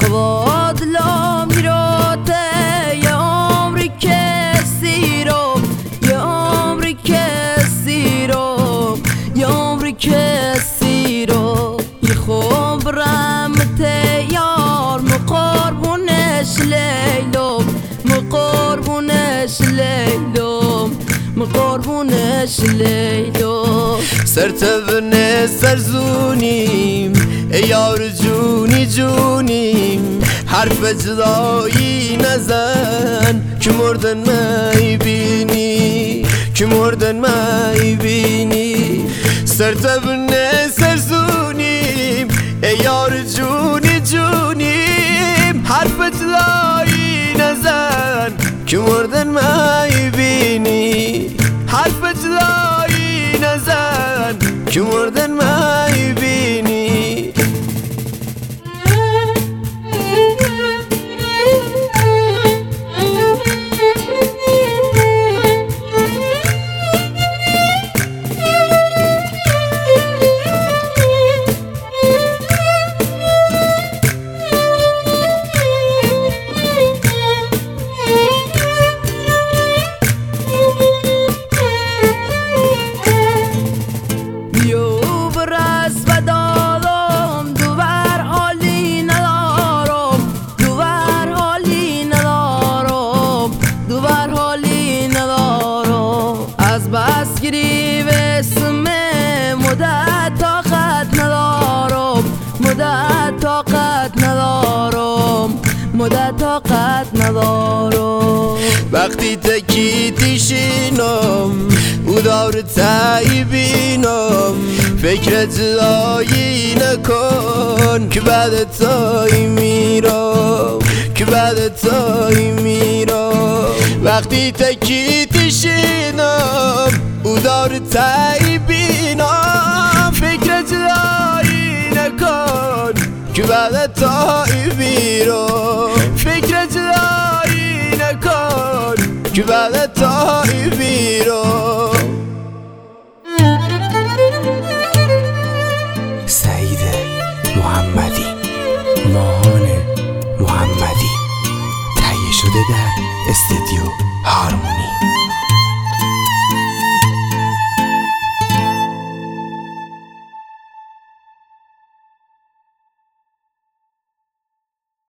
خواد لا میراته یه عمری کسی رو یه عمری کسی رو یه عمری کسی رو یه خوب رحمت یار مقربونش لیلم مقربونش لیلم مقربونش لیلم سرتبن سرزونیم ای یار جونی جونیم حرف جدایی نزن که مردن میبینی که مردن میبینی سرتبن سرزونیم ای یار جونی جونیم حرف جدایی نزن که مردن میبینی حرف جدایی نزن که مردن میبینی بس گریب اسمه مدت طاقت ندارم مدت طاقت ندارم مدت طاقت ندارم وقتی تکی تیشینم او دار تایبینم فکر جدایی نکن که بعد تایی میرم که بعد تایی میرم وقتی تکی تیشینم او دار تایبینم فکر جدایی نکن که بعد تایی میرم فکر جدایی نکن که بعد تایی میرم سعید محمدی ماهان محمدی تهیه شده در استودیو هارمونی.